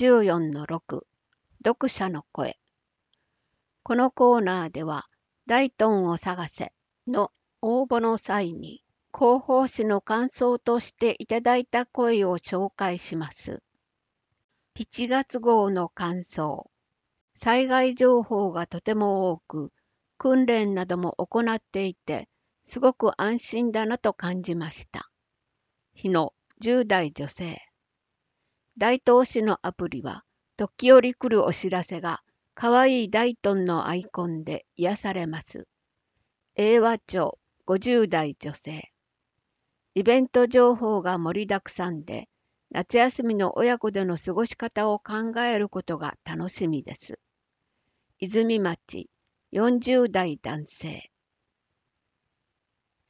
54-6読者の声。このコーナーでは、大トンを探せの応募の際に、広報誌の感想としていただいた声を紹介します。7月号の感想。災害情報がとても多く、訓練なども行っていて、すごく安心だなと感じました。日の10代女性。大東市のアプリは、時折来るお知らせが、かわいい大トンのアイコンで癒されます。英和町50代女性。イベント情報が盛りだくさんで、夏休みの親子での過ごし方を考えることが楽しみです。泉町40代男性。